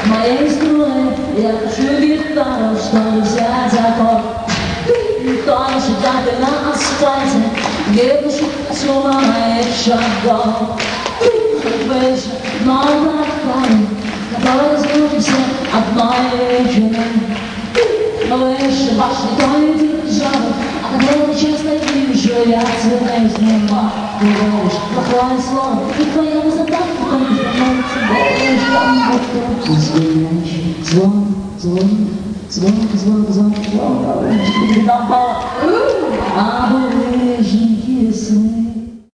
моей струны. Я хочу гитару, чтобы взять аккорд. Никто не считает на асфальте, где душит с ума моих шагов. Выше, но платформе, который сбудется одной вечером. Выше башни той державы, от которой часто вижу я цветы с неба. Ты говоришь плохое слово, и твоя высота, потому что становится более, там будто звонящий. Звон, звон, звон, звон, звон, звон, звон, а булыжники сны.